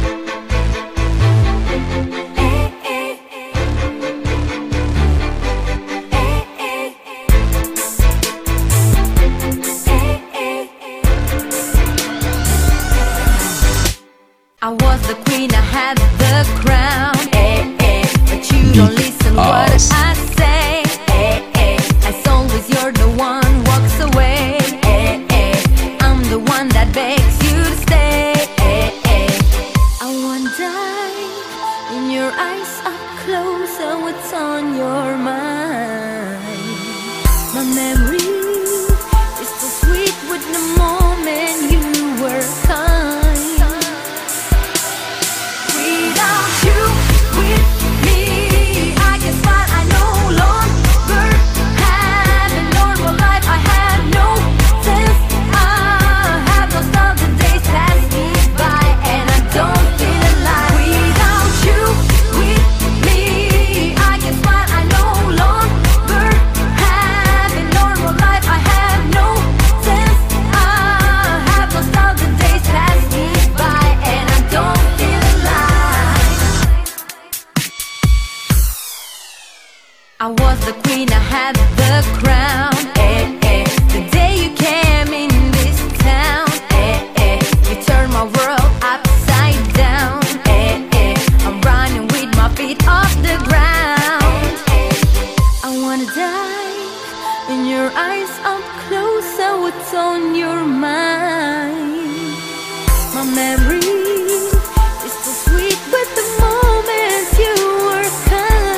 I was the queen, I had the crown, but you don't listen what I say. As always, you're the one walks away. I'm the one that begs you to stay. I wanna die in your eyes up close, and what's on your mind. My memory is so sweet with the moment you were kind. I was the queen, I had the crown. The day you came in this town, you turned my world upside down. I'm running with my feet off the ground. I wanna die in your eyes up close, and what's on your mind. My memory is so sweet with the moments you were kind.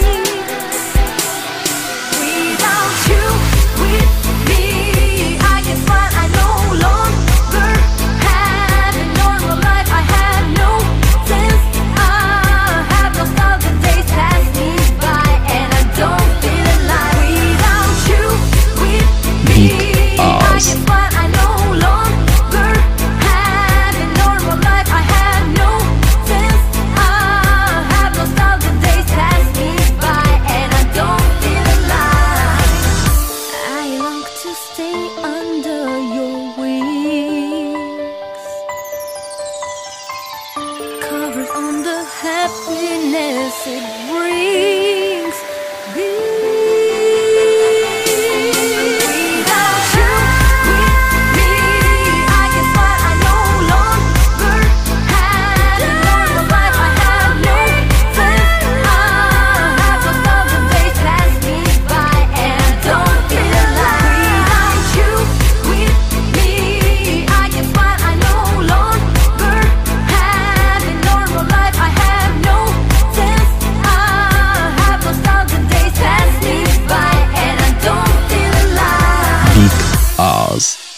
On the happiness it brings. Without you with me, I guess what I no longer had a normal life. I have no sense. I have lost all the days pass me by, and I don't feel alive. Without you with me, I guess what I no longer had a normal life. I have no sense. I have lost all the days pass me by, and I don't feel alive. Big Oz.